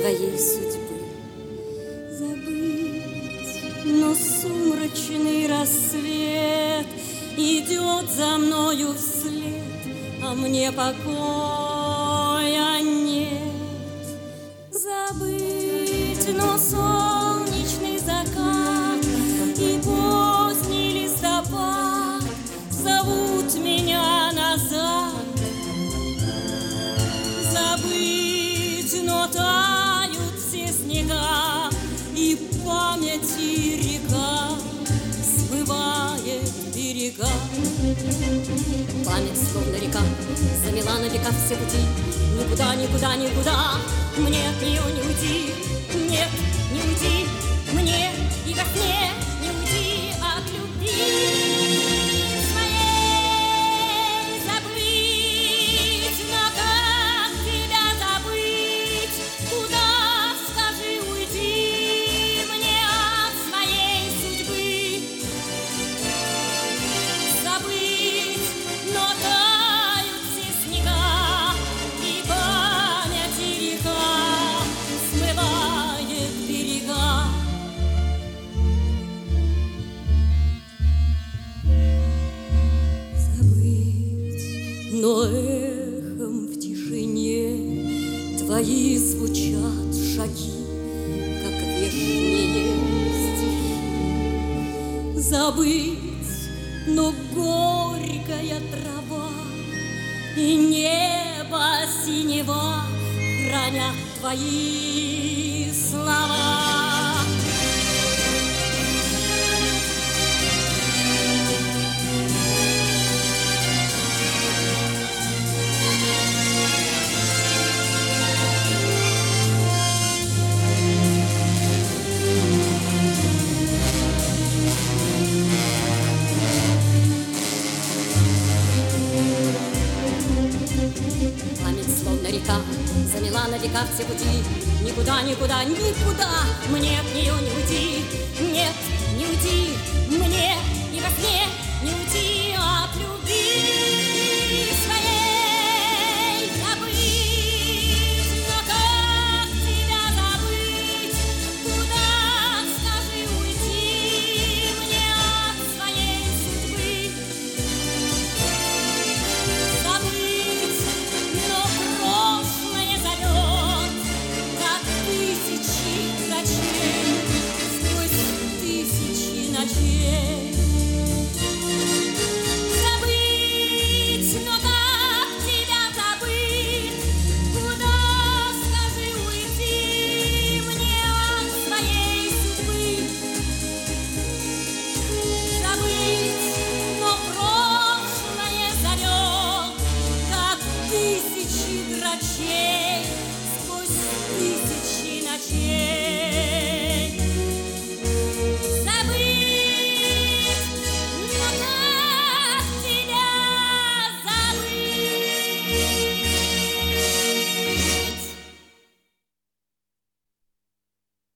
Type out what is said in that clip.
твоей судьбы. Забыть, но сумрачный рассвет идет за мною вслед, а мне покоя нет. Забыть, но солнечный закат и поздний листопад зовут меня назад. Забыть, но тают все снега, и памяти река смывает берега. Память, словно река, замела на века все пути. Никуда, никуда, никуда мне от нее не уйти. Нет, не уйти мне и во сне не уйти от любви своей. Забыть, но как тебя забыть? Куда, скажи, уйти мне от своей судьбы? Забыть, но тают все снега, и память и река смывает берега. Забыть, но эхом в тишине твои звучат шаги, как вешние стихи. Забыть, но горькая трава и небо синева хранят твои слова. Память, словно река, замела на века все пути. Никуда, никуда, никуда мне от нее не уйти. Нет, не уйти мне и во сне не уйти